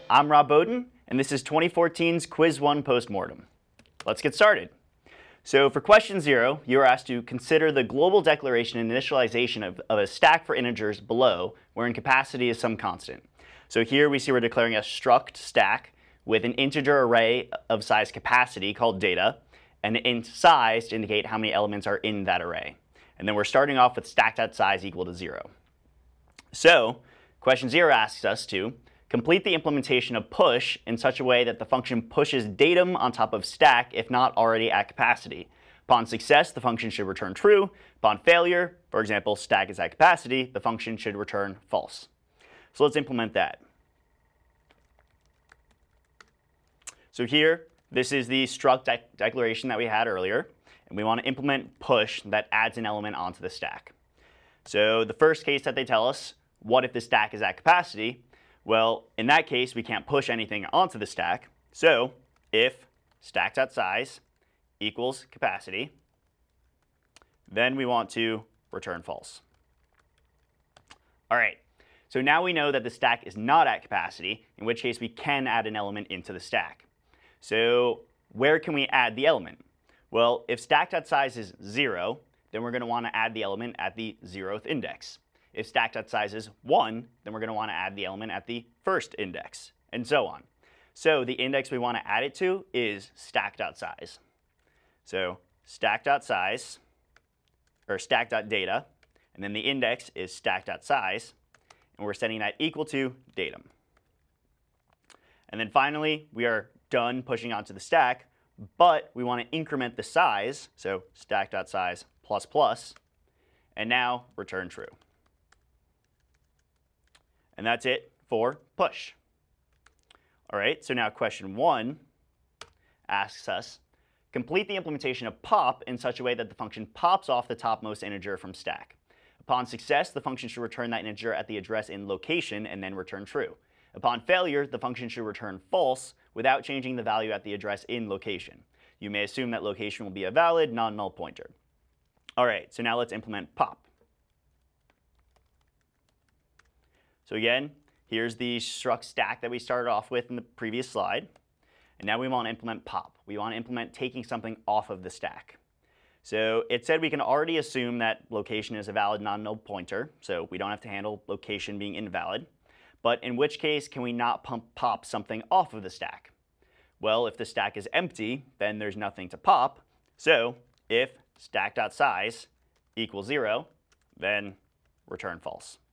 I'm Rob Bowden, and this is 2014's Quiz 1 Postmortem. Let's get started. So for question 0, you are asked to consider the global declaration and initialization of a stack for integers below, wherein capacity is some constant. So here we see we're declaring a struct stack with an integer array of size capacity called data, and int size to indicate how many elements are in that array. And then we're starting off with stack.size equal to 0. So question 0 asks us to complete the implementation of push in such a way that the function pushes datum on top of stack if not already at capacity. Upon success, the function should return true. Upon failure, for example, stack is at capacity, the function should return false. So let's implement that. So here, this is the struct declaration that we had earlier, and we want to implement push that adds an element onto the stack. So the first case that they tell us, what if the stack is at capacity? Well, in that case, we can't push anything onto the stack. So if stack.size equals capacity, then we want to return false. All right, so now we know that the stack is not at capacity, in which case we can add an element into the stack. So where can we add the element? Well, if stack.size is 0, then we're going to want to add the element at the 0th index. If stack.size is 1, then we're going to want to add the element at the first index, and so on. So the index we want to add it to is stack.size. So stack.size, or stack.data, and then the index is stack.size, and we're setting that equal to datum. And then finally, we are done pushing onto the stack, but we want to increment the size, so stack.size plus plus, and now return true. And that's it for push. All right, so now question 1 asks us, complete the implementation of pop in such a way that the function pops off the topmost integer from stack. Upon success, the function should return that integer at the address in location and then return true. Upon failure, the function should return false without changing the value at the address in location. You may assume that location will be a valid, non-null pointer. All right, so now let's implement pop. So again, here's the struct stack that we started off with in the previous slide. And now we want to implement pop. We want to implement taking something off of the stack. So it said we can already assume that location is a valid non-null pointer, so we don't have to handle location being invalid. But in which case can we not pop something off of the stack? Well, if the stack is empty, then there's nothing to pop. So if stack.size equals 0, then return false.